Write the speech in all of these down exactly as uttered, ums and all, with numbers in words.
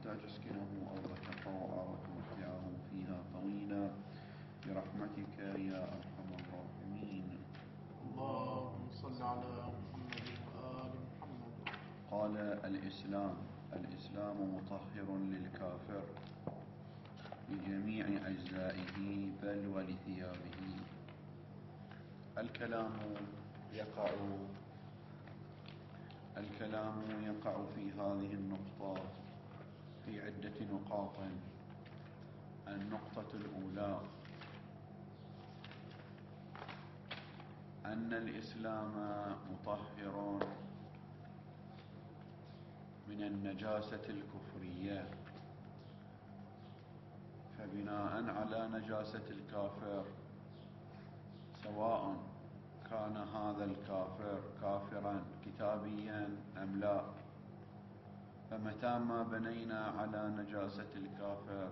حتى تسكنه أرضك طوعا وتمتعه فيها طويلا برحمتك يا أرحم الراحمين. اللهم صل على محمد وآل محمد. قال الإسلام الإسلام مطهر للكافر بجميع أجزائه بل ولثيابه. الكلام يقع الكلام يقع في هذه النقطة في عدة نقاط. النقطة الأولى أن الإسلام مطهر من النجاسة الكفرية، فبناء على نجاسة الكافر سواء كان هذا الكافر كافرا كتابيا أم لا، فمتى ما بنينا على نجاسة الكافر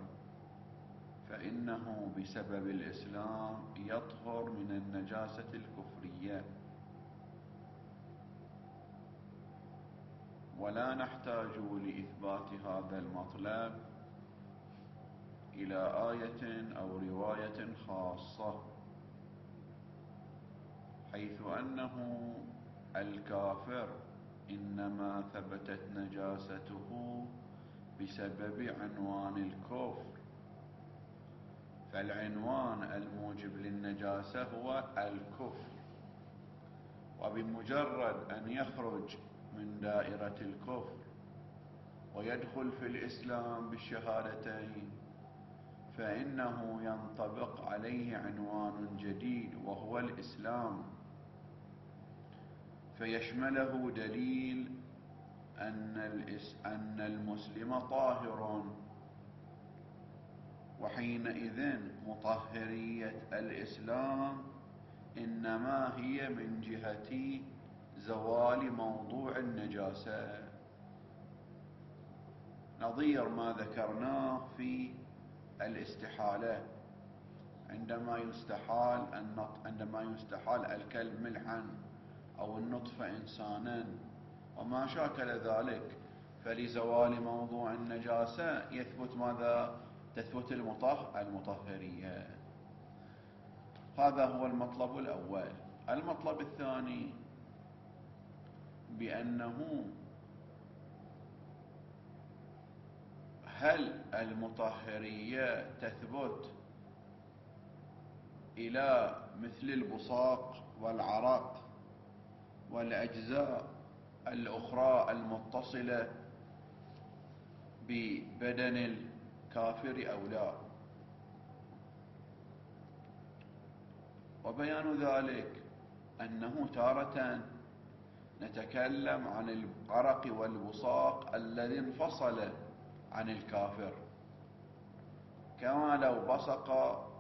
فإنه بسبب الإسلام يطهر من النجاسة الكفرية، ولا نحتاج لإثبات هذا المطلب إلى آية أو رواية خاصة، حيث أنه الكافر إنما ثبتت نجاسته بسبب عنوان الكفر، فالعنوان الموجب للنجاسة هو الكفر، وبمجرد أن يخرج من دائرة الكفر ويدخل في الإسلام بالشهادتين فإنه ينطبق عليه عنوان جديد وهو الإسلام، فيشمله دليل أن المسلم طاهر، وحينئذ مطهرية الإسلام إنما هي من جهة زوال موضوع النجاسة، نظير ما ذكرناه في الاستحالة عندما يستحال عندما يستحال الكلب ملحا أو النطفة إنسانا وما شاكل ذلك، فلزوال موضوع النجاسة يثبت ماذا؟ تثبت المطهر المطهرية. هذا هو المطلب الأول. المطلب الثاني بأنه هل المطهرية تثبت إلى مثل البصاق والعرق والأجزاء الأخرى المتصلة ببدن الكافر أو لا؟ وبيان ذلك أنه تارة نتكلم عن العرق والبصاق الذي انفصل عن الكافر، كما لو بصق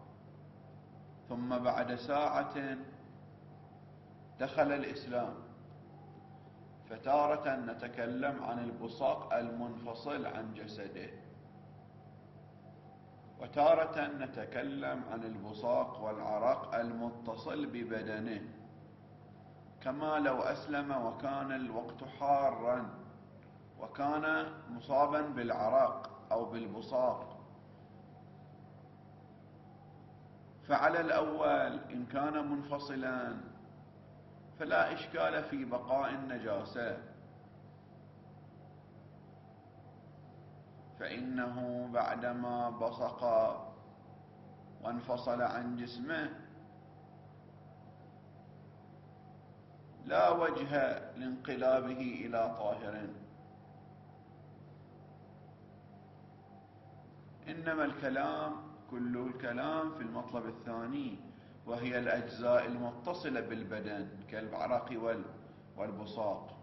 ثم بعد ساعة دخل الإسلام، فتارة نتكلم عن البصاق المنفصل عن جسده، وتارة نتكلم عن البصاق والعرق المتصل ببدنه، كما لو أسلم وكان الوقت حارا وكان مصابا بالعرق أو بالبصاق. فعلى الأول إن كان منفصلا فلا إشكال في بقاء النجاسة، فإنه بعدما بصق وانفصل عن جسمه لا وجه لانقلابه إلى طاهر، إنما الكلام كل الكلام في المطلب الثاني، وهي الأجزاء المتصلة بالبدن كالعرق والبصاق،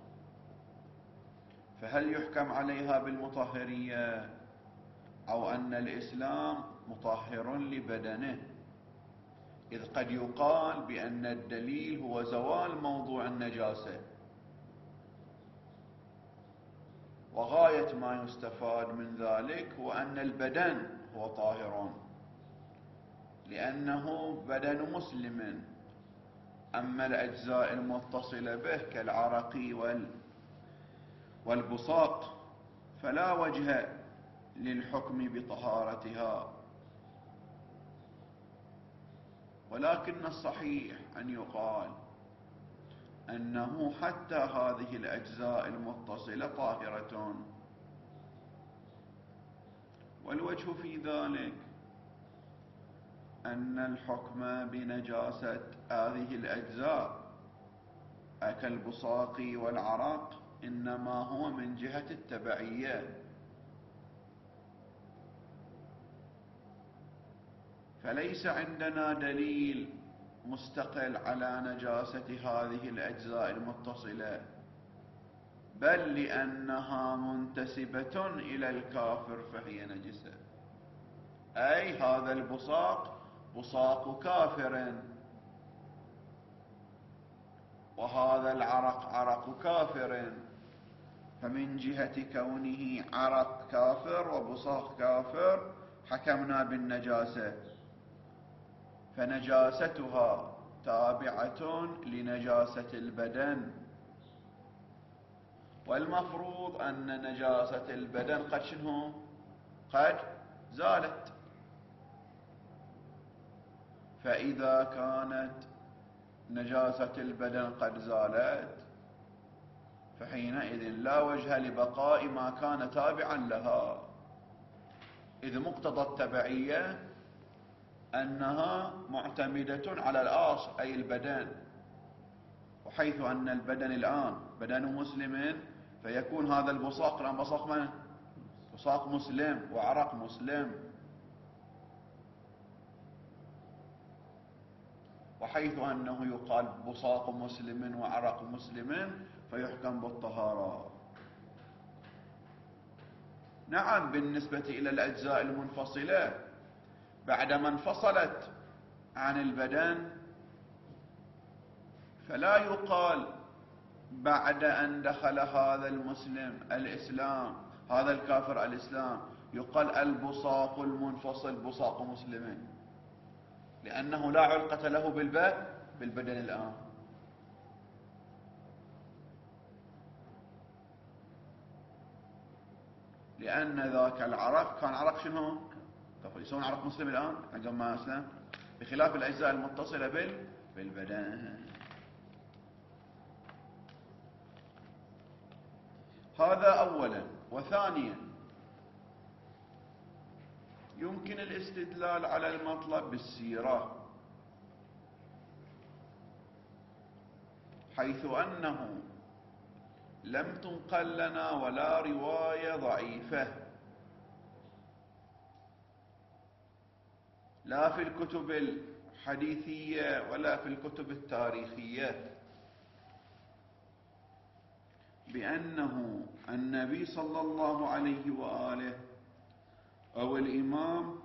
فهل يحكم عليها بالمطهرية أو أن الإسلام مطهر لبدنه؟ إذ قد يقال بأن الدليل هو زوال موضوع النجاسة، وغاية ما يستفاد من ذلك هو أن البدن هو طاهر لأنه بدن مسلم، أما الأجزاء المتصلة به كالعرق والبصاق فلا وجه للحكم بطهارتها، ولكن الصحيح أن يقال أنه حتى هذه الأجزاء المتصلة طاهرة. والوجه في ذلك أن الحكم بنجاسة هذه الأجزاء كالبصاق والعرق إنما هو من جهة التبعية، فليس عندنا دليل مستقل على نجاسة هذه الأجزاء المتصلة، بل لأنها منتسبة إلى الكافر فهي نجسة. أي هذا البصاق بصاق كافر، وهذا العرق عرق كافر، فمن جهة كونه عرق كافر وبصاق كافر حكمنا بالنجاسة، فنجاستها تابعة لنجاسة البدن، والمفروض أن نجاسة البدن قد شنو؟ قد زالت. فإذا كانت نجاسة البدن قد زالت فحينئذ لا وجه لبقاء ما كان تابعا لها، إذ مقتضى التبعية أنها معتمدة على الأصل أي البدن، وحيث أن البدن الآن بدن مسلم فيكون هذا البصاق الآن بصاق من؟ بصاق مسلم وعرق مسلم، وحيث أنه يقال بصاق مسلم وعرق مسلم فيحكم بالطهارة. نعم، بالنسبة إلى الأجزاء المنفصلة بعدما انفصلت عن البدن فلا يقال بعد أن دخل هذا المسلم الإسلام هذا الكافر الإسلام يقال البصاق المنفصل بصاق مسلم، لأنه لا علاقة له بالبدن بالبدن الآن. لأن ذاك العرق كان عرق شنو؟ كفر، يسمون عرق مسلم الآن عندما أسلم، بخلاف الأجزاء المتصلة بال بالبدن. هذا أولا. وثانيا يمكن الاستدلال على المطلب بالسيرة، حيث أنه لم تنقل لنا ولا رواية ضعيفة لا في الكتب الحديثية ولا في الكتب التاريخية بأنه النبي صلى الله عليه وآله أو الإمام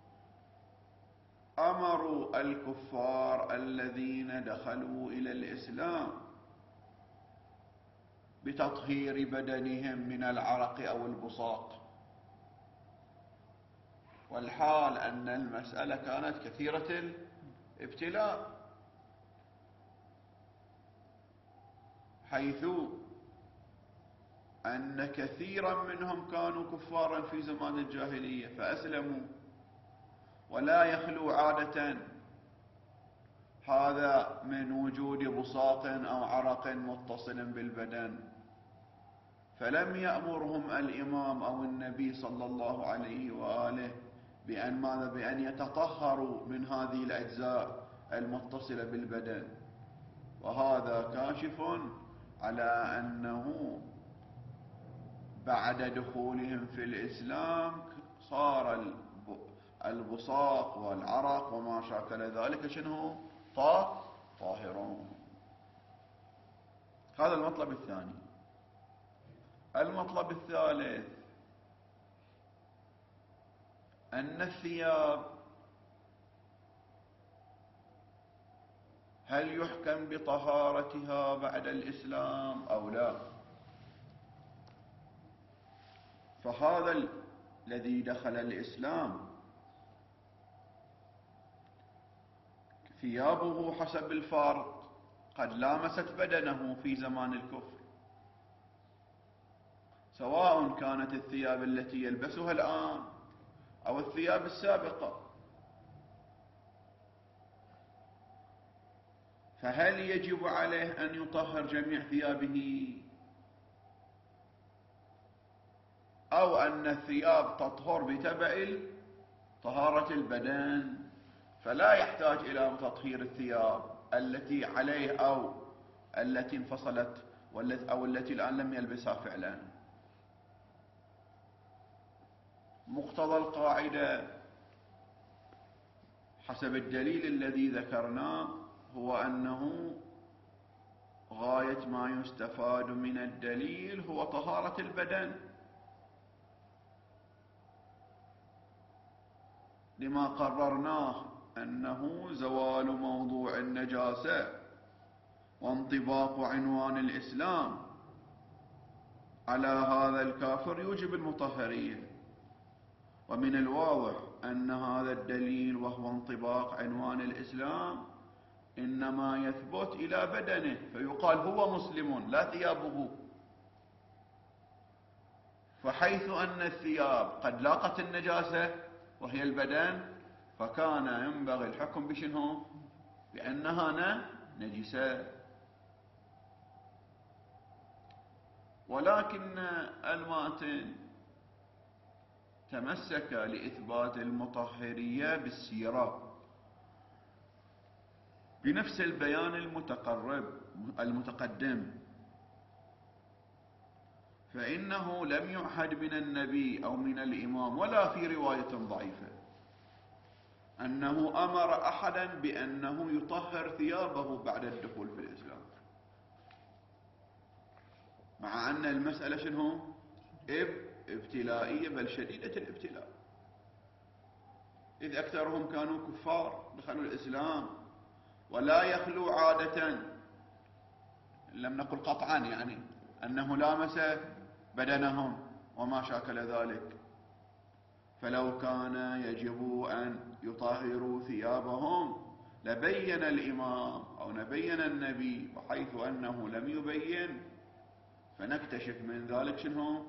أمروا الكفار الذين دخلوا إلى الإسلام بتطهير بدنهم من العرق أو البصاق، والحال أن المسألة كانت كثيرة الابتلاء، حيث أن كثيرا منهم كانوا كفارا في زمان الجاهلية فأسلموا، ولا يخلو عادة هذا من وجود بصاق أو عرق متصل بالبدن، فلم يأمرهم الإمام أو النبي صلى الله عليه وآله بأن ماذا؟ بأن يتطهروا من هذه الأجزاء المتصلة بالبدن. وهذا كاشف على أنه بعد دخولهم في الإسلام صار البصاق والعرق وما شاكل ذلك شنو؟ طاهرون. هذا المطلب الثاني. المطلب الثالث أن الثياب هل يحكم بطهارتها بعد الإسلام أو لا؟ فهذا الذي دخل الإسلام ثيابه حسب الفرق قد لامست بدنه في زمان الكفر، سواء كانت الثياب التي يلبسها الآن أو الثياب السابقة. فهل يجب عليه أن يطهر جميع ثيابه، أو أن الثياب تطهر بتبع طهارة البدن فلا يحتاج إلى تطهير الثياب التي عليه أو التي انفصلت أو التي الآن لم يلبسها فعلا؟ مقتضى القاعدة حسب الدليل الذي ذكرناه هو أنه غاية ما يستفاد من الدليل هو طهارة البدن، لما قررناه أنه زوال موضوع النجاسة وانطباق عنوان الإسلام على هذا الكافر يوجب المطهرية. ومن الواضح أن هذا الدليل وهو انطباق عنوان الإسلام إنما يثبت إلى بدنه، فيقال هو مسلم لا ثيابه. فحيث أن الثياب قد لاقت النجاسة وهي البدن، فكان ينبغي الحكم بشنو؟ بأنها نجسة. ولكن الماتن تمسك لإثبات المطهرية بالسيرة بنفس البيان المتقرب المتقدم، فإنه لم يعهد من النبي أو من الإمام ولا في رواية ضعيفة أنه أمر أحدا بأنه يطهر ثيابه بعد الدخول في الإسلام، مع أن المسألة شنو؟ ابتلائية، بل شديدة الابتلاء، إذ أكثرهم كانوا كفار دخلوا الإسلام، ولا يخلو عادة لم نقل قطعا يعني أنه لامس بدنهم وما شاكل ذلك. فلو كان يجب أن يطهروا ثيابهم لبين الإمام أو نبين النبي، وحيث أنه لم يبين فنكتشف من ذلك شنو؟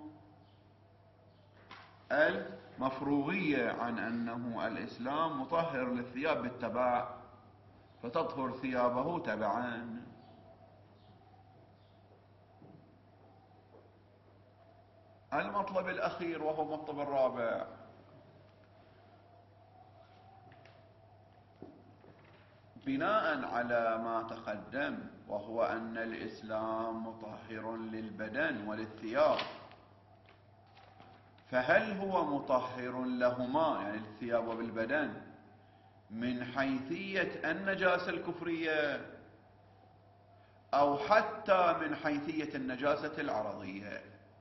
المفروغية عن أنه الإسلام مطهر للثياب بالتبع، فتطهر ثيابه تبعا. المطلب الأخير وهو المطلب الرابع، بناء على ما تقدم وهو أن الإسلام مطهر للبدن وللثياب، فهل هو مطهر لهما يعني الثياب وبالبدن من حيثية النجاسة الكفرية أو حتى من حيثية النجاسة العرضية؟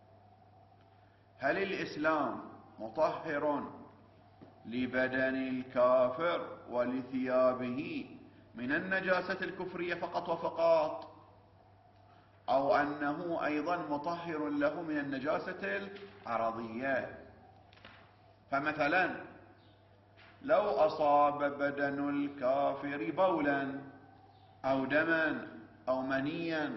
هل الإسلام مطهر لبدن الكافر ولثيابه من النجاسة الكفرية فقط وفقط، أو أنه أيضا مطهر له من النجاسة العرضية؟ فمثلا لو أصاب بدن الكافر بولا أو دما أو منيا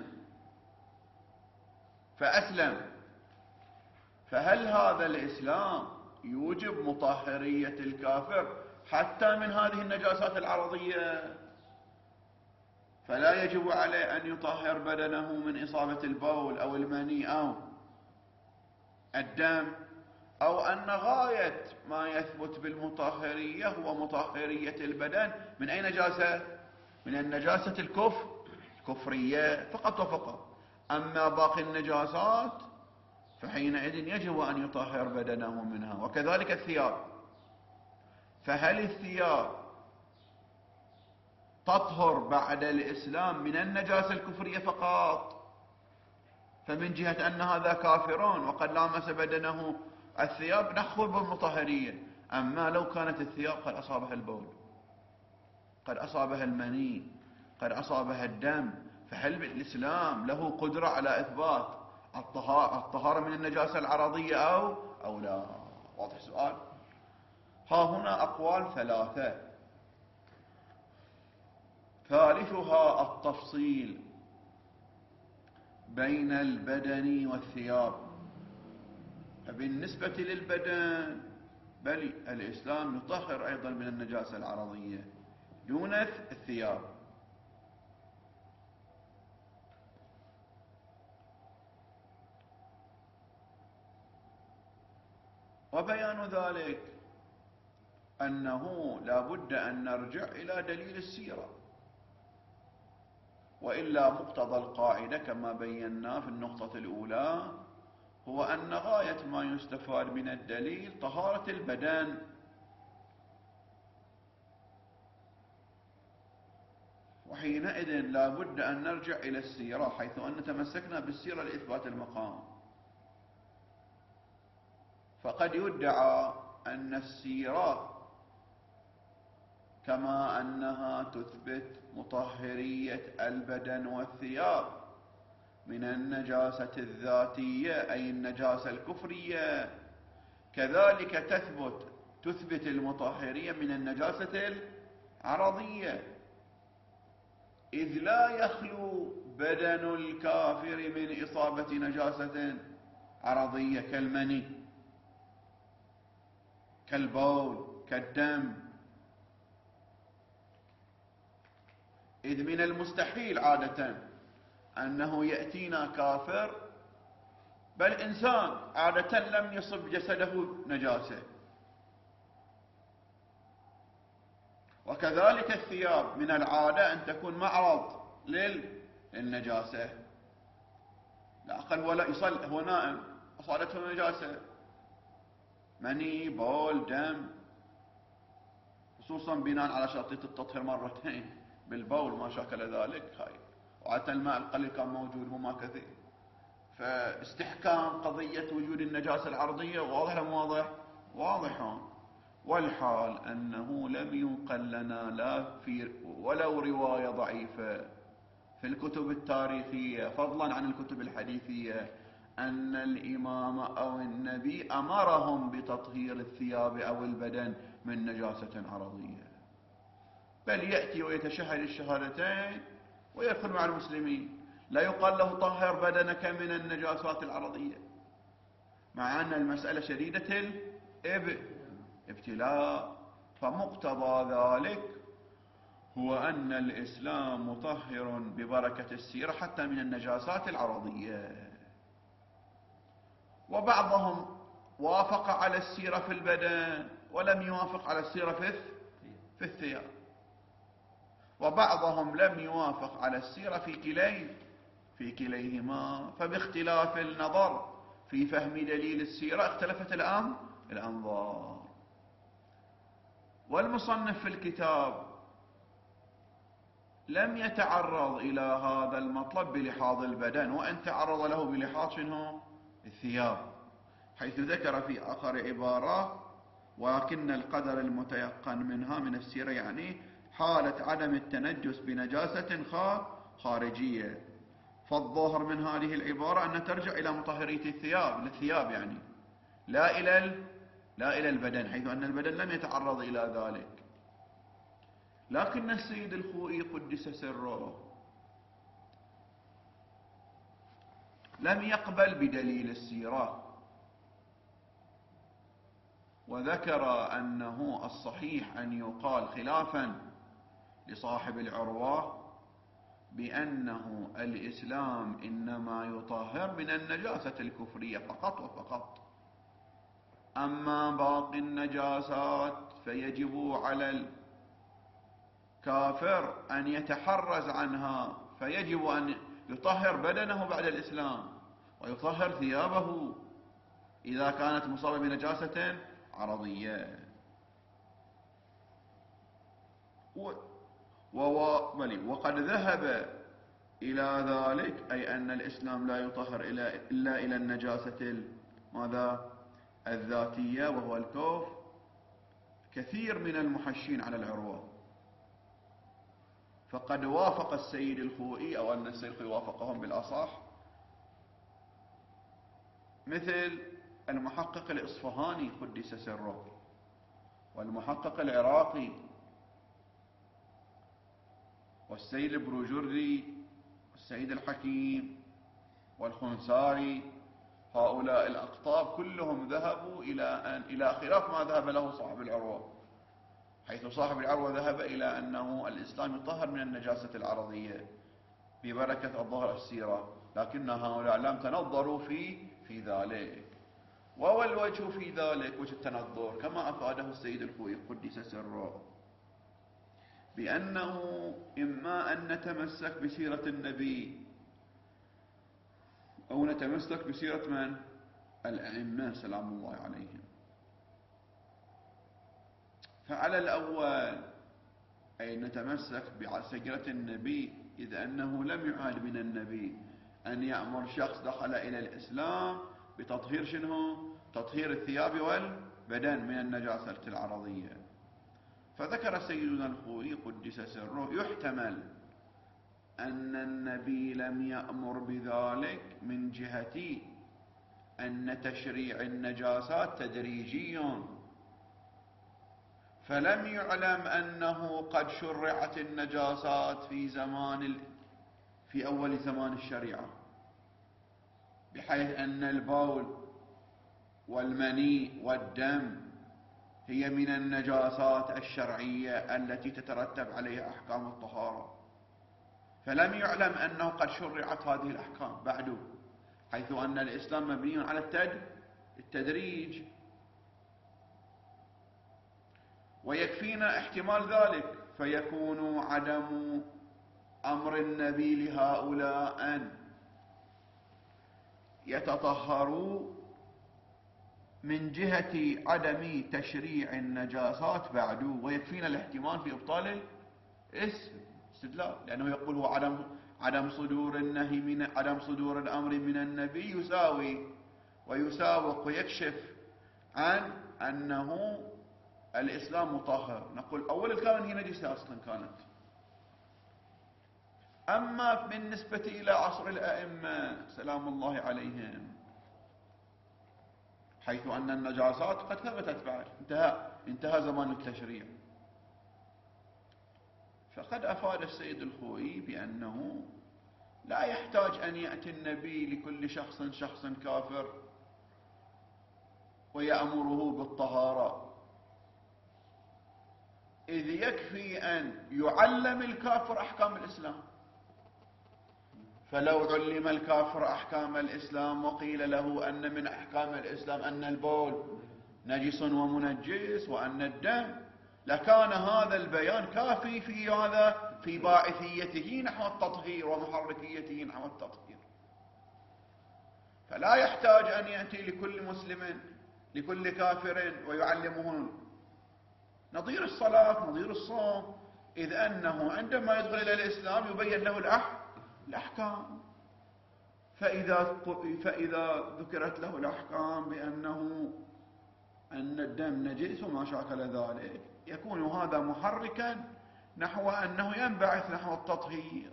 فأسلم، فهل هذا الإسلام يوجب مطهرية الكافر حتى من هذه النجاسات العرضية؟ فلا يجب عليه أن يطهر بدنه من إصابة البول أو المني أو الدم، أو أن غاية ما يثبت بالمطهرية هو مطهرية البدن من أي نجاسة؟ من النجاسة الكفر الكفرية فقط وفقط. أما باقي النجاسات فحينئذ يجب أن يطهر بدنه منها، وكذلك الثياب. فهل الثياب تطهر بعد الإسلام من النجاسة الكفرية فقط، فمن جهة أن هذا كافرون وقد لامس بدنه الثياب نأخذ بالمطهرية؟ أما لو كانت الثياب قد أصابها البول، قد أصابها المني، قد أصابها الدم، فهل الإسلام له قدرة على إثبات الطهارة من النجاسة العرضية أو أو لا؟ واضح السؤال؟ ها هنا أقوال ثلاثة. ثالثها التفصيل بين البدن والثياب، بالنسبة للبدن بل الإسلام يطهر أيضا من النجاسة العرضية دون الثياب. وبيان ذلك أنه لا بد أن نرجع إلى دليل السيرة، وإلا مقتضى القاعدة كما بينا في النقطة الأولى هو أن غاية ما يستفاد من الدليل طهارة البدن، وحينئذ لا بد أن نرجع إلى السيرة، حيث أن تمسكنا بالسيرة لإثبات المقام. فقد يدعى أن السيرة كما أنها تثبت مطهرية البدن والثياب من النجاسة الذاتية أي النجاسة الكفرية، كذلك تثبت تثبت المطهرية من النجاسة العرضية، إذ لا يخلو بدن الكافر من إصابة نجاسة عرضية كالمني كالبول كالدم، إذ من المستحيل عادة أنه يأتينا كافر بل إنسان عادة لم يصب جسده نجاسة، وكذلك الثياب من العادة أن تكون معرض للنجاسة، لا أقل ولا يصل هو نائم أصابته نجاسة مني بول دم، خصوصا بناء على شرطية التطهير مرتين بالبول ما شاكل ذلك، هاي وعادة الماء القليل كان موجود وما كثير، فاستحكام قضية وجود النجاسة العرضية واضح لم واضح؟ واضحون. والحال أنه لم ينقل لنا لا في ولو رواية ضعيفة في الكتب التاريخية فضلا عن الكتب الحديثية أن الإمام أو النبي أمرهم بتطهير الثياب أو البدن من نجاسة عرضية، بل يأتي ويتشهد الشهادتين ويدخل مع المسلمين، لا يقال له طهر بدنك من النجاسات العرضية، مع أن المسألة شديدة الابتلاء. فمقتضى ذلك هو أن الإسلام مطهر ببركة السيرة حتى من النجاسات العرضية. وبعضهم وافق على السيرة في البدن ولم يوافق على السيرة في الثياب، وبعضهم لم يوافق على السيرة في كلي في كليهما، فباختلاف النظر في فهم دليل السيرة اختلفت الأمر الأنظار. والمصنف في الكتاب لم يتعرض إلى هذا المطلب بلحاظ البدن، وأن تعرض له بلحاظ شنو؟ الثياب، حيث ذكر في آخر عبارة ولكن القدر المتيقن منها من السيرة يعني حالة عدم التنجس بنجاسة خارجية. فالظاهر من هذه العبارة أن ترجع إلى مطهرية الثياب للثياب يعني لا إلى لا إلى البدن، حيث أن البدن لم يتعرض إلى ذلك. لكن السيد الخوئي قدس سره لم يقبل بدليل السيرة، وذكر أنه الصحيح أن يقال خلافا لصاحب العروة بأنه الإسلام إنما يطهر من النجاسة الكفرية فقط وفقط، أما باقي النجاسات فيجب على الكافر أن يتحرز عنها، فيجب أن يطهر بدنه بعد الإسلام ويطهر ثيابه إذا كانت مصابة بنجاسة عرضية. و... و... وقد ذهب إلى ذلك أي أن الإسلام لا يطهر إلا إلى النجاسة ماذا؟ الذاتية وهو الكفر كثير من المحشين على العروة. فقد وافق السيد الخوئي أو أن السيد الخوئي وافقهم بالأصح مثل المحقق الإصفهاني قدس سره والمحقق العراقي والسيد البروجردي والسيد الحكيم والخنساري، هؤلاء الأقطاب كلهم ذهبوا إلى أن إلى خلاف ما ذهب له صاحب العروة، حيث صاحب العروة ذهب إلى أنه الإسلام يطهر من النجاسة العرضية ببركة الظهر السيرة، لكن هؤلاء لم تنظروا في في ذلك. والوجه في ذلك وجه التنظر كما أفاده السيد الخوئي قدس سره، بأنه إما أن نتمسك بسيرة النبي أو نتمسك بسيرة من؟ الأئمة سلام الله عليهم. فعلى الأول أي نتمسك بسيرة النبي، إذ أنه لم يعاد من النبي أن يأمر شخص دخل إلى الإسلام بتطهير شنو؟ تطهير الثياب والبدن من النجاسة العرضية. فذكر سيدنا الخوئي قدس سره يحتمل أن النبي لم يأمر بذلك من جهة أن تشريع النجاسات تدريجي، فلم يعلم أنه قد شرعت النجاسات في زمان في أول زمان الشريعة، بحيث أن البول والمني والدم هي من النجاسات الشرعية التي تترتب عليها أحكام الطهارة، فلم يعلم أنه قد شرعت هذه الأحكام بعد، حيث أن الإسلام مبني على التدريج. ويكفينا احتمال ذلك، فيكون عدم أمر النبي لهؤلاء أن يتطهروا من جهة عدم تشريع النجاسات بعد، ويكفينا الاحتمال في إبطال الاستدلال، لأنه يقول هو عدم عدم صدور النهي من عدم صدور الأمر من النبي يساوي ويساوق ويكشف عن أنه الإسلام مطهر. نقول أول الكون هي نجسة أصلا كانت. أما بالنسبة إلى عصر الأئمة سلام الله عليهم، حيث أن النجاسات قد ثبتت بعد انتهى انتهى زمان التشريع، فقد أفاد السيد الخوئي بأنه لا يحتاج أن يأتي النبي لكل شخص شخص كافر ويأمره بالطهارة، إذ يكفي أن يعلم الكافر أحكام الإسلام. فلو علم الكافر أحكام الإسلام وقيل له أن من أحكام الإسلام أن البول نجس ومنجس وأن الدم، لكان هذا البيان كافي في هذا في باعثيته نحو التطهير ومحركيته نحو التطهير. فلا يحتاج أن يأتي لكل مسلم لكل كافر ويعلمه نظير الصلاة نظير الصوم، إذ أنه عندما يدخل إلى الإسلام يبين له الأحكام. فإذا, فإذا ذكرت له الأحكام بأنه أن الدم نجس وما شاكل ذلك، يكون هذا محركا نحو أنه ينبعث نحو التطهير،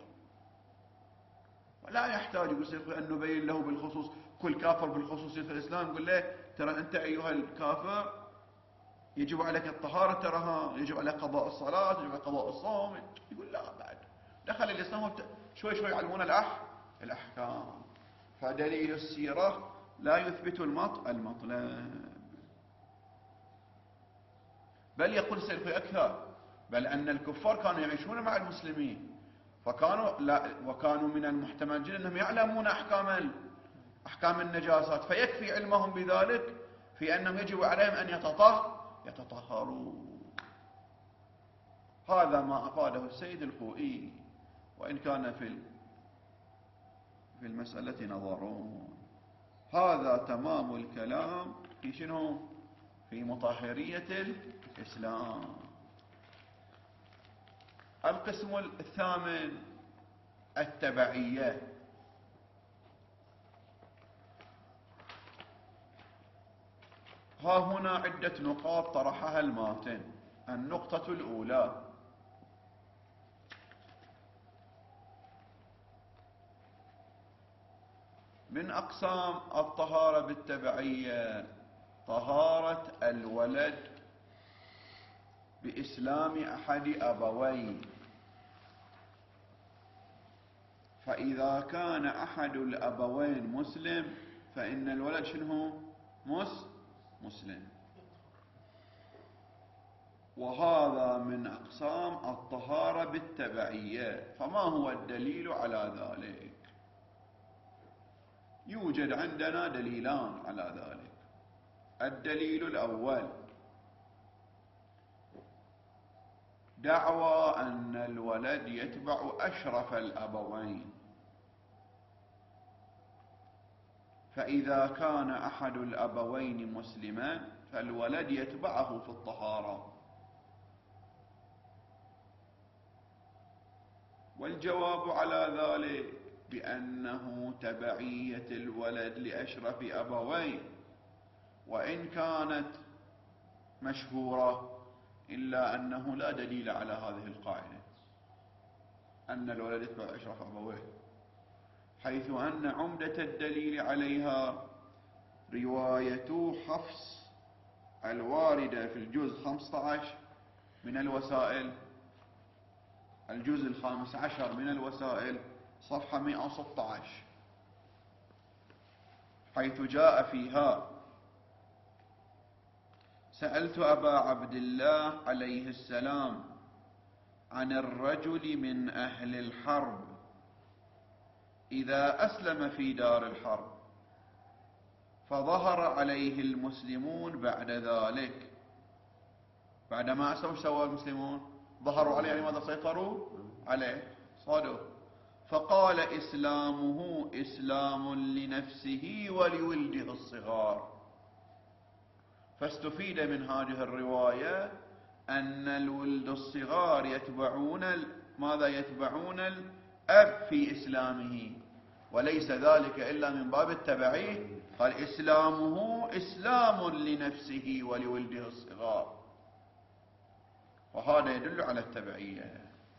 ولا يحتاج أن نبين له بالخصوص كل كافر بالخصوص في الإسلام، نقول له ترى أنت أيها الكافر يجب عليك الطهارة، تراها يجب عليك قضاء الصلاة، يجب عليك قضاء الصوم. يقول لا، بعد دخل الإسلام شوي شوي يعلمون الأحكام. فدليل السيرة لا يثبت المطلب، بل يقول السيد أكثر، بل أن الكفار كانوا يعيشون مع المسلمين، فكانوا لا وكانوا من المحتمل جدا أنهم يعلمون أحكام أحكام النجاسات، فيكفي علمهم بذلك في أنهم يجب عليهم أن يتطهروا. هذا ما أفاده السيد الخوئي، وإن كان في في المسألة نظرون. هذا تمام الكلام في شنو؟ في مطهرية الإسلام. القسم الثامن التبعية. ها هنا عدة نقاط طرحها الماتن. النقطة الأولى: من أقسام الطهارة بالتبعية طهارة الولد بإسلام أحد أبويه، فإذا كان أحد الأبوين مسلم فإن الولد شنو مس مسلم. وهذا من أقسام الطهارة بالتبعية. فما هو الدليل على ذلك؟ يوجد عندنا دليلان على ذلك. الدليل الأول دعوى أن الولد يتبع أشرف الأبوين، فإذا كان أحد الأبوين مسلما فالولد يتبعه في الطهارة. والجواب على ذلك بأنه تبعية الولد لأشرف أبوين، وإن كانت مشهورة إلا أنه لا دليل على هذه القاعدة أن الولد يتبع أشرف أبويه، حيث أن عمدة الدليل عليها رواية حفص الواردة في الجزء خمسة عشر من الوسائل، الجزء الخامس عشر من الوسائل، صفحة مئة وستة عشر، حيث جاء فيها: سألت أبا عبد الله عليه السلام عن الرجل من أهل الحرب إذا أسلم في دار الحرب فظهر عليه المسلمون بعد ذلك. بعدما أسلموا سوى المسلمون؟ ظهروا عليه، يعني ماذا؟ سيطروا عليه، صادوا. فقال: إسلامه إسلام لنفسه ولولده الصغار. فاستفيد من هذه الرواية أن الولد الصغار يتبعون ماذا؟ يتبعون الأب في إسلامه، وليس ذلك إلا من باب التبعية. قال: إسلامه إسلام لنفسه ولولده الصغار، وهذا يدل على التبعية.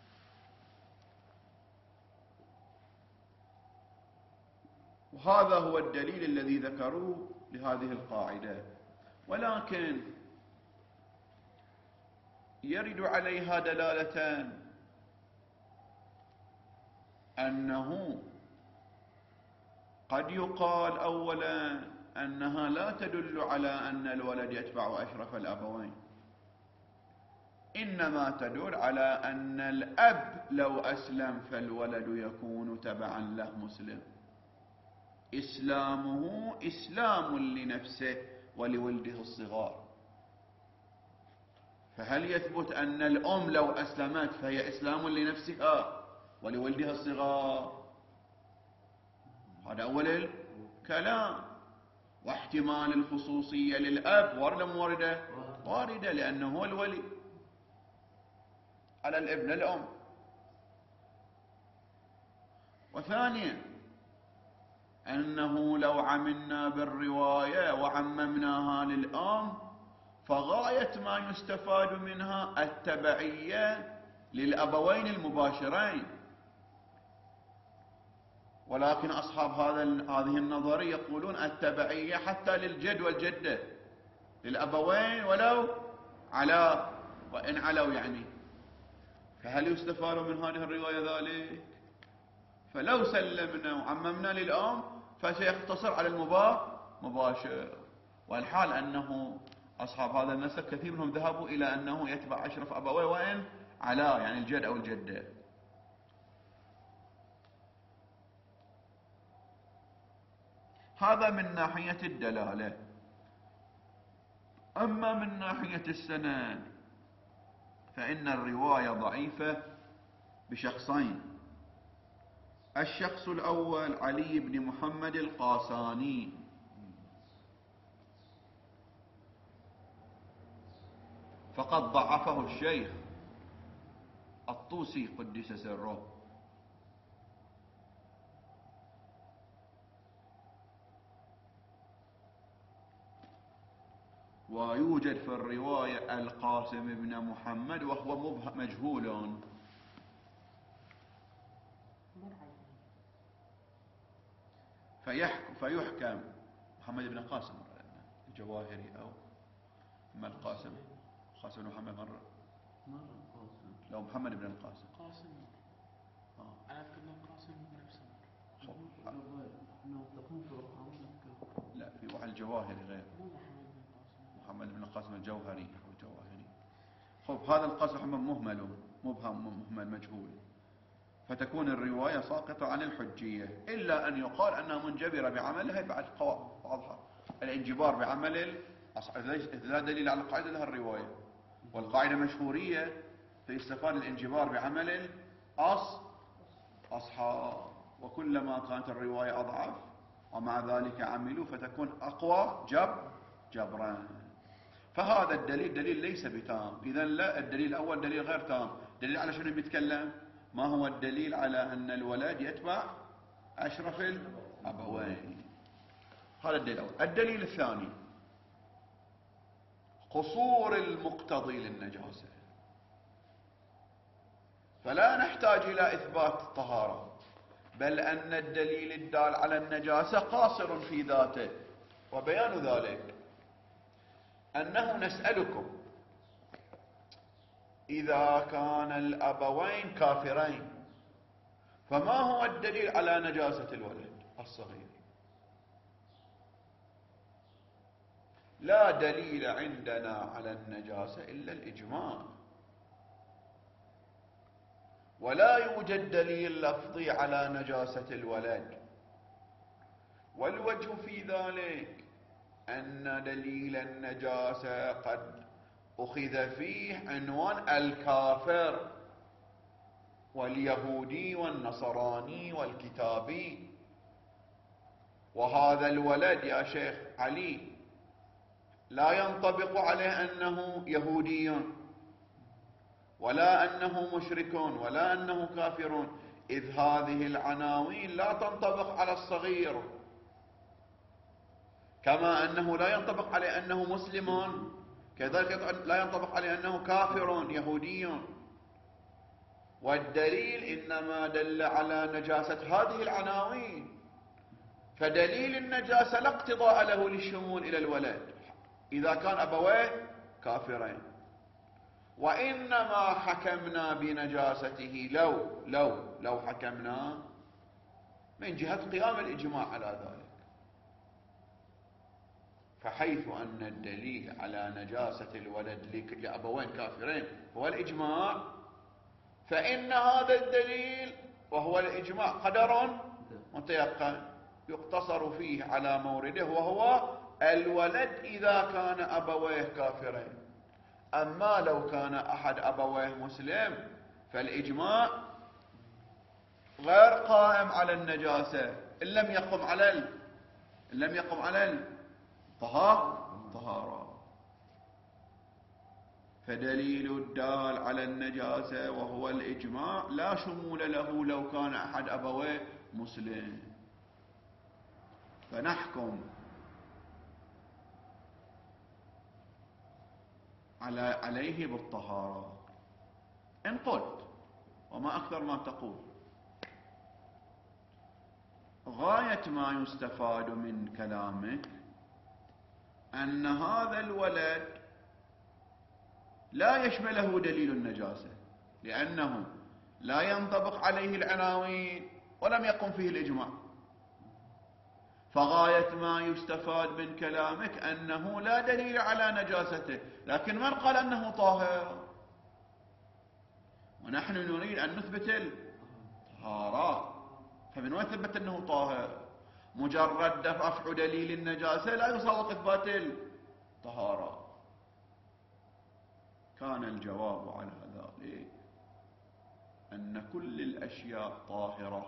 وهذا هو الدليل الذي ذكروه لهذه القاعدة، ولكن يرد عليها دلالة أنه قد يقال أولا أنها لا تدل على أن الولد يتبع أشرف الأبوين، إنما تدل على أن الأب لو أسلم فالولد يكون تبعا له مسلم. إسلامه إسلام لنفسه ولولده الصغار. فهل يثبت أن الأم لو أسلمت فهي إسلام لنفسها ولولدها الصغار؟ هذا أول الكلام. واحتمال الخصوصية للأب وردة موردة واردة، لأنه هو الولي على الابن الأم. وثانيا أنه لو عملنا بالرواية وعممناها للأم فغاية ما يستفاد منها التبعية للأبوين المباشرين، ولكن أصحاب هذا هذه النظرية يقولون التبعية حتى للجد والجدة، للأبوين ولو على وإن علوا يعني. فهل يستفاد من هذه الرواية ذلك؟ فلو سلمنا وعممنا للأم فسيختصر على المباشر مباشر، والحال أنه أصحاب هذا النسك كثير منهم ذهبوا إلى أنه يتبع أشرف أبويه وإن على، يعني الجد أو الجدة. هذا من ناحية الدلالة. أما من ناحية السند فإن الرواية ضعيفة بشخصين. الشخص الأول علي بن محمد القاساني، فقد ضعفه الشيخ الطوسي قدس سره. ويوجد في الرواية القاسم بن محمد وهو مجهول. فيحكم فيحكم محمد بن قاسم الجواهري أو أما القاسم قاسم بن محمد مرة لو محمد بن القاسم قاسم. آه. أنا أذكر أنه قاسم نفسه. لا، في واحد الجواهري غير محمد بن القاسم الجوهري أو الجواهري. خب هذا القاسم محمد مهمل مبهم مهمل مجهول، فتكون الرواية ساقطة عن الحجية، إلا أن يقال أنها منجبرة بعملها بعد قواعد واضحة. الانجبار بعمل لا دليل على القاعدة لها الرواية، والقاعدة مشهورية، فيستفاد الانجبار بعمل الأص أصحاب، وكلما كانت الرواية أضعف ومع ذلك عملوا فتكون أقوى جب جبرا. فهذا الدليل دليل ليس بتام. إذن لا، الدليل الأول دليل غير تام. دليل على شنو بيتكلم؟ ما هو الدليل على أن الولد يتبع أشرف الأبوين؟ هذا الدليل الأول. الدليل الثاني قصور المقتضي للنجاسة، فلا نحتاج إلى إثبات الطهارة، بل أن الدليل الدال على النجاسة قاصر في ذاته. وبيان ذلك أنه نسألكم إذا كان الأبوين كافرين فما هو الدليل على نجاسة الولد الصغير؟ لا دليل عندنا على النجاسة إلا الإجماع، ولا يوجد دليل لفظي على نجاسة الولد. والوجه في ذلك أن دليل النجاسة قد أخذ فيه عنوان الكافر واليهودي والنصراني والكتابي، وهذا الولد يا شيخ علي لا ينطبق عليه أنه يهودي ولا أنه مشرك ولا أنه كافر، إذ هذه العناوين لا تنطبق على الصغير، كما أنه لا ينطبق عليه أنه مسلم، كذلك لا ينطبق عليه أنه كافر يهودي. والدليل إنما دل على نجاسة هذه العناوين، فدليل النجاسة لا اقتضاء له للشمول إلى الولد إذا كان أبويه كافرين، وإنما حكمنا بنجاسته لو لو لو حكمنا من جهة قيام الإجماع على ذلك. فحيث أن الدليل على نجاسة الولد لأبوين كافرين هو الإجماع، فإن هذا الدليل وهو الإجماع قدر متيقن يقتصر فيه على مورده، وهو الولد إذا كان أبويه كافرين. أما لو كان أحد أبويه مسلم فالإجماع غير قائم على النجاسة إن لم يقم على ال... إن لم يقم على الطهارة. فدليل الدال على النجاسة وهو الإجماع لا شمول له لو كان أحد أبويه مسلم، فنحكم على عليه بالطهارة. إن قلت وما أكثر ما تقول غاية ما يستفاد من كلامك أن هذا الولد لا يشمله دليل النجاسة، لأنه لا ينطبق عليه العناوين ولم يقم فيه الإجماع. فغاية ما يستفاد من كلامك أنه لا دليل على نجاسته، لكن من قال أنه طاهر؟ ونحن نريد أن نثبت الطهارة، فمن وين ثبت أنه طاهر؟ مجرد دفع دليل النجاسة لا يساوق إثبات الطهارة. كان الجواب على ذلك أن كل الأشياء طاهرة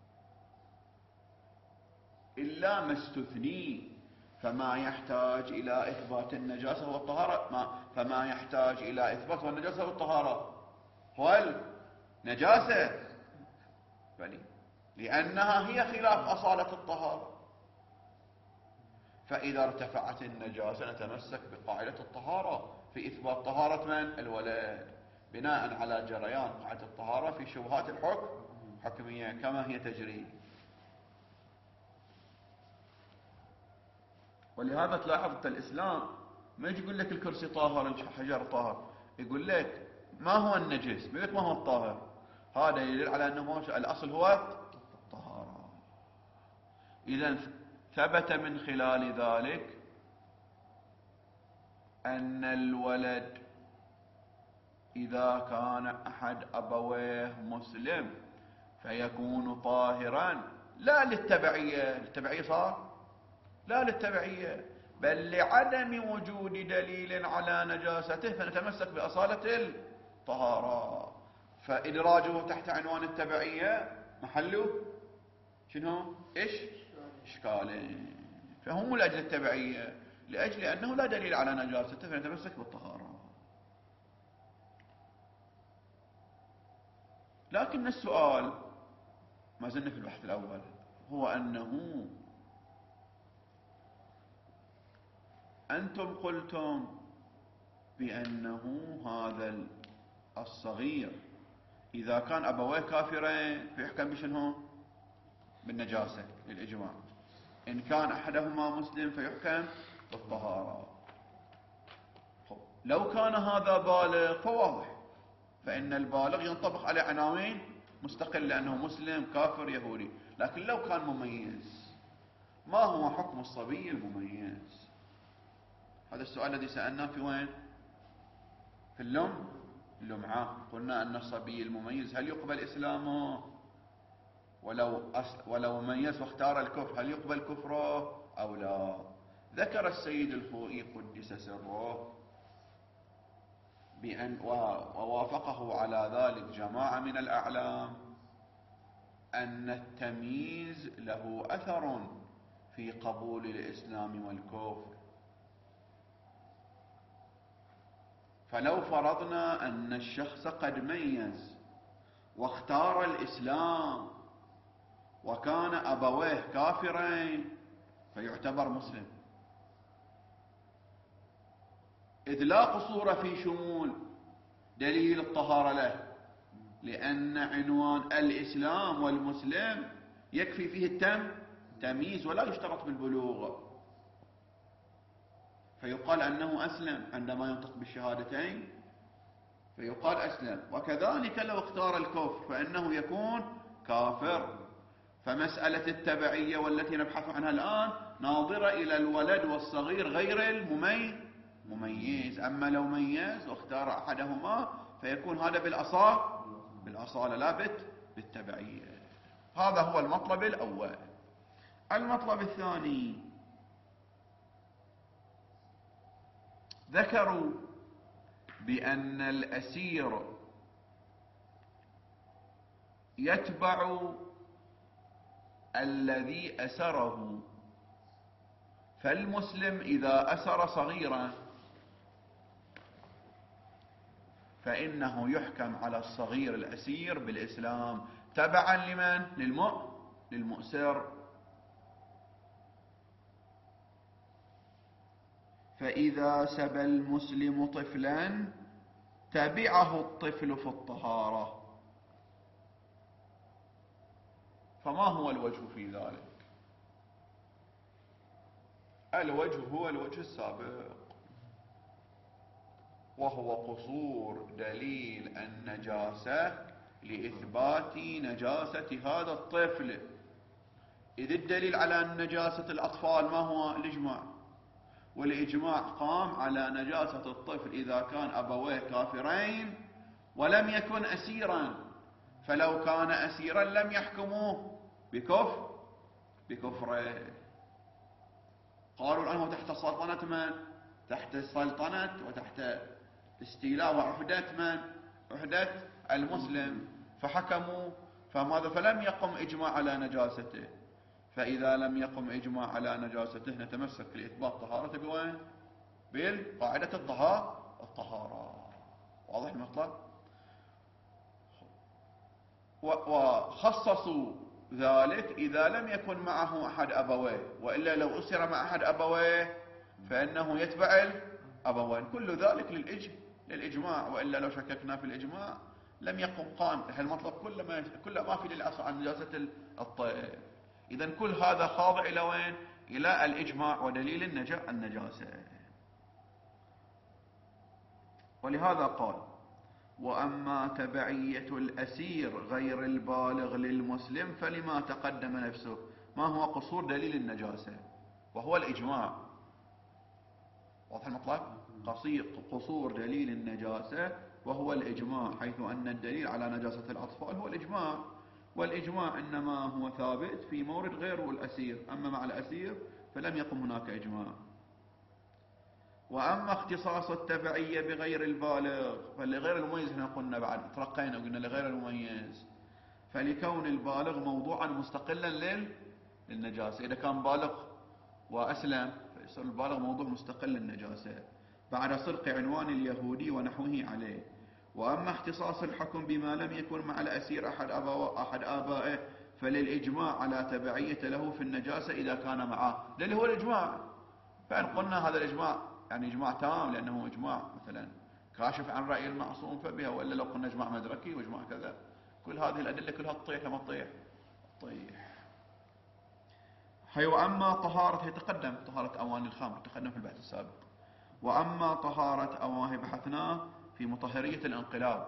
إلا ما استثني، فما يحتاج إلى إثبات النجاسة هو الطهارة، ما فما يحتاج إلى إثبات النجاسة هو الطهارة هو النجاسة، بلي لأنها هي خلاف أصالة الطهارة. فإذا ارتفعت النجاسة نتمسك بقاعدة الطهارة في إثبات طهارة من؟ الولد، بناء على جريان قاعدة الطهارة في شبهات الحكم حكمية كما هي تجري. ولهذا تلاحظ الإسلام ما يجي يقول لك الكرسي طاهر الحجر طاهر، يقول لك ما هو النجس، ما يقول لك ما هو الطاهر. هذا يدل على أنه الأصل هو الطهارة. إذا ثبت من خلال ذلك أن الولد إذا كان أحد أبويه مسلم فيكون طاهرا، لا للتبعية، التبعية صار لا للتبعية، بل لعدم وجود دليل على نجاسته، فنتمسك بأصالة الطهارة. فإدراجه تحت عنوان التبعية محله شنو؟ إيش؟ إشكالين. فهم لأجل التبعية، لأجل أنه لا دليل على نجاسته فنتمسك بالطهارة. لكن السؤال ما زلنا في البحث الأول، هو أنه أنتم قلتم بأنه هذا الصغير إذا كان أبويه كافرين فيحكم بشنو؟ بالنجاسة للإجماع. إن كان أحدهما مسلم فيحكم بالطهارة. لو كان هذا بالغ فواضح، فإن البالغ ينطبق على عناوين مستقلة، لأنه مسلم كافر يهودي. لكن لو كان مميز، ما هو حكم الصبي المميز؟ هذا السؤال الذي سألناه في وين؟ في اللم اللمعة. قلنا أن الصبي المميز هل يقبل إسلامه؟ ولو أصل ولو ميز واختار الكفر هل يقبل كفره أو لا؟ ذكر السيد الخوئي قدس سره بأن ووافقه على ذلك جماعة من الأعلام أن التمييز له أثر في قبول الإسلام والكفر. فلو فرضنا أن الشخص قد ميز واختار الإسلام وكان أبويه كافرين فيعتبر مسلم، إذ لا قصور في شمول دليل الطهارة له، لأن عنوان الإسلام والمسلم يكفي فيه التم تمييز ولا يشترط بالبلوغ، فيقال أنه أسلم عندما ينطق بالشهادتين فيقال أسلم. وكذلك لو اختار الكفر فإنه يكون كافر. فمسألة التبعية والتي نبحث عنها الآن ناظرة إلى الولد والصغير غير المميز. أما لو ميز واختار أحدهما فيكون هذا بالأصالة بالأصالة لا بالتبعية. هذا هو المطلب الأول. المطلب الثاني، ذكروا بأن الأسير يتبع الذي أسره، فالمسلم إذا أسر صغيرا فإنه يحكم على الصغير الأسير بالإسلام تبعا لمن؟ للمؤسر. فإذا سبى المسلم طفلا تبعه الطفل في الطهارة. فما هو الوجه في ذلك؟ الوجه هو الوجه السابق، وهو قصور دليل النجاسة لإثبات نجاسة هذا الطفل. إذ الدليل على نجاسة الأطفال ما هو؟ الإجماع، والإجماع قام على نجاسة الطفل إذا كان أبويه كافرين ولم يكن أسيرا. فلو كان أسيرا لم يحكموه بكفر بكفره. قالوا الآن هو تحت سلطنة من؟ تحت السلطنة وتحت استيلاء وعهدة من؟ عهدة المسلم، فحكموا. فماذا؟ فلم يقم إجماع على نجاسته. فإذا لم يقم إجماع على نجاسته نتمسك لإثبات طهارته بوين؟ بالقاعدة الطهارة الطهارة. واضح المطلب؟ وخصصوا ذلك إذا لم يكن معه أحد أبويه، وإلا لو أسر مع أحد أبويه فإنه يتبع الأبوين. كل ذلك للإج... للإجماع، وإلا لو شككنا في الإجماع لم يقم قائم. المطلب كل ما كل ما في للأصل عن نجاسة الطفل. إذن كل هذا خاضع إلى وين؟ إلى الإجماع ودليل النجاسة. ولهذا قال: وأما تبعية الأسير غير البالغ للمسلم فلما تقدم نفسه. ما هو قصور دليل النجاسة وهو الإجماع. واضح المطلب؟ قصور دليل النجاسة وهو الإجماع، حيث أن الدليل على نجاسة الأطفال هو الإجماع، والإجماع إنما هو ثابت في مورد غير الأسير، أما مع الأسير فلم يقم هناك إجماع. وأما اختصاص التبعية بغير البالغ فلغير المميز، هنا قلنا بعد ترقينا وقلنا لغير المميز، فلكون البالغ موضوعا مستقلا للنجاسة. إذا كان بالغ وأسلم فيصير البالغ موضوع مستقل للنجاسة بعد صدق عنوان اليهودي ونحوه عليه. وأما اختصاص الحكم بما لم يكن مع الأسير أحد, أحد آبائه فللإجماع على تبعية له في النجاسة إذا كان معه، اللي هو الإجماع. فإن قلنا هذا الإجماع يعني إجماع تام لأنه إجماع مثلا كاشف عن رأي المعصوم فبها، وإلا لو قلنا إجماع مدركي وإجماع كذا، كل هذه الأدلة كلها تطيح لما تطيح طيح. هي وأما طهارة، يتقدم طهارة أواني الخمر، تقدم في البحث السابق. وأما طهارة أواني بحثناه في مطهرية الانقلاب.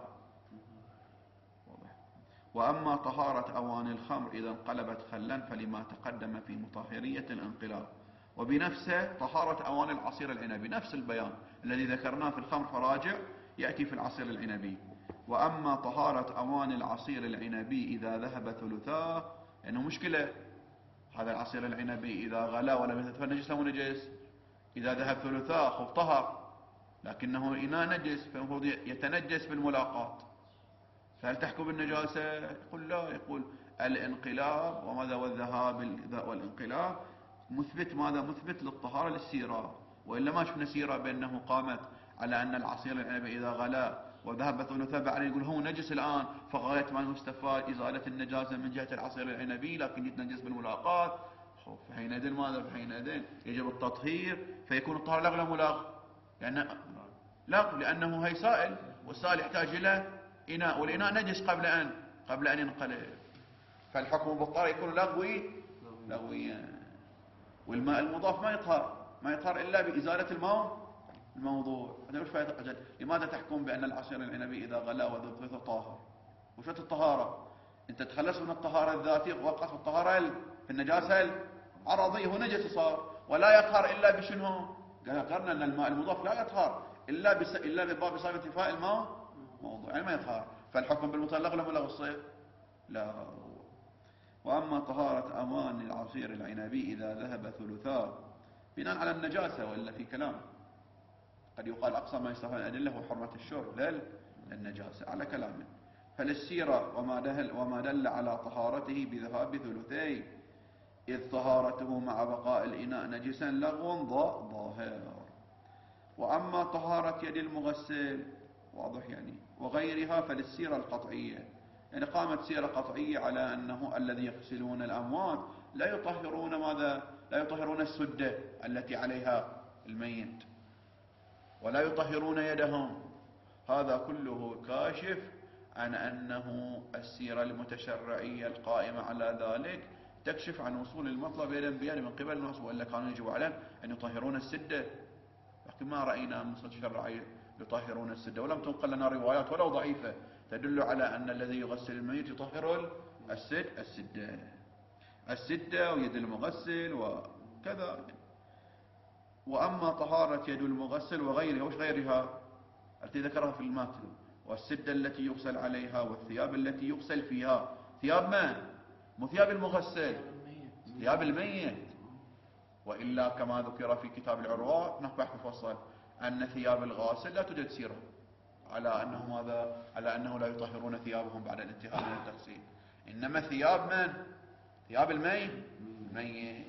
وأما طهارة أواني الخمر إذا انقلبت خلا فلما تقدم في مطهرية الانقلاب. وبنفسه طهارة أواني العصير العنبي، نفس البيان الذي ذكرناه في الخمر فراجع يأتي في العصير العنبي. وأما طهارة أواني العصير العنبي إذا ذهب ثلثاه، لأنه مشكلة هذا العصير العنبي إذا غلا ولم يتفنجس نجس له نجس، إذا ذهب ثلثاه خب طهر، لكنه إناء نجس فالمفروض يتنجس بالملاقات، فهل تحكم بالنجاسة؟ يقول لا، يقول الانقلاب وماذا والذهاب والانقلاب مثبت ماذا؟ مثبت للطهارة للسيرة، وإلا ما شفنا سيرة بأنه قامت على أن العصير العنبي إذا غلا وذهب ثلثاه بعدين يقول هو نجس الآن فغاية ما يستفاد إزالة النجاسة من جهة العصير العنبي لكن يتنجس بالملاقات. فحينئذ ماذا؟ فحينئذ يجب التطهير فيكون الطهارة لغ ولا ملغ؟ لأن لغ، لأنه هي سائل، والسائل يحتاج إلى إناء، والإناء نجس قبل أن قبل أن ينقلب، فالحكم بالطهارة يكون لغوي لغويا. والماء المضاف ما يطهر ما يطهر إلا بإزالة الماء الموضوع. لماذا تحكم بأن العصير العنبي إذا غلا وذبث طاهر؟ وشو الطهارة؟ أنت تخلص من الطهارة الذاتية ووقف الطهارة في النجاسة العرضية، هو نجس صار ولا يطهر إلا بشنو؟ ذكرنا أن الماء المضاف لا يطهر إلا بس إلا بباب سبب انتفاء الماء موضوع، يعني ما يطهر. فالحكم بالمطلق لغ ولا الصيغ؟ لا. وأما طهارة أواني العصير العنبي إذا ذهب ثلثاه بناء على النجاسة، وإلا في كلام قد يقال أقصى ما يستفاد الأدلة هو حرمة الشرب لا النجاسة على كلامه. فللسيرة وما دل, وما دل على طهارته بذهاب ثلثي، إذ طهارته مع بقاء الإناء نجسا لغو ظاهر. وأما طهارة يد المغسل واضح يعني وغيرها فللسيرة القطعية، يعني قامت سيرة قطعية على أنه الذي يغسلون الأموات لا يطهرون ماذا؟ لا يطهرون السدة التي عليها الميت ولا يطهرون يدهم. هذا كله كاشف عن أنه السيرة المتشرعية القائمة على ذلك تكشف عن وصول المطلب إلى الأنبياء من قبل الناس، وإلا كانوا يجب عليهم أن يطهرون السدة، لكن ما رأينا متشرعي يطهرون السدة، ولم تنقل لنا روايات ولو ضعيفة تدل على أن الذي يغسل الميت يطهر السد السدة السدة ويد المغسل وكذا. وأما طهارة يد المغسل وغيرها، وش غيرها التي ذكرها في الماتن؟ والسدة التي يغسل عليها والثياب التي يغسل فيها. ثياب من؟ مو ثياب المغسل، ثياب الميت. وإلا كما ذكر في كتاب العروة هناك بحث مفصل أن ثياب الغاسل لا توجد سيرة على أنه ماذا؟ على أنه لا يطهرون ثيابهم بعد الانتهاء من التغسيل، إنما ثياب من؟ ثياب الميت الميت.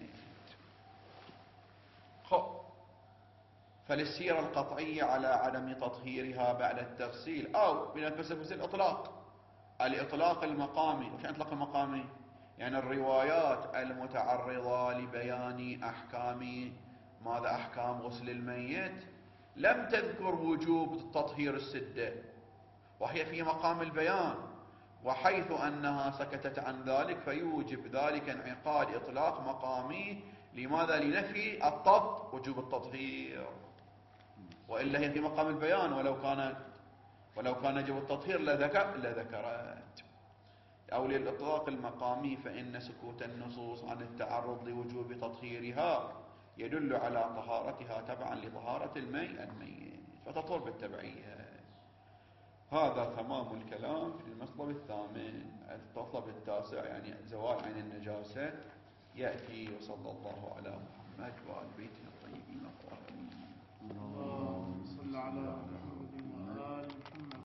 خب فللسيرة القطعية على عدم تطهيرها بعد التغسيل أو بنفس الإطلاق، الإطلاق المقامي. وش إطلاق المقامي؟ يعني الروايات المتعرضة لبيان أحكام ماذا؟ أحكام غسل الميت لم تذكر وجوب تطهير السدة وهي في مقام البيان، وحيث أنها سكتت عن ذلك فيوجب ذلك انعقاد إطلاق مقامي. لماذا؟ لنفي الطبط وجوب التطهير، وإلا هي في مقام البيان، ولو كانت ولو كان يجب التطهير لذكر لذكرت. أو للإطلاق المقامي، فإن سكوت النصوص عن التعرض لوجوب تطهيرها يدل على طهارتها تبعا لطهارة الميت الميت فتطهر بالتبعية. هذا تمام الكلام في المطلب الثامن. المطلب التاسع يعني زوال عين النجاسة يأتي. وصلى الله على محمد وآل بيته الطيبين الطاهرين.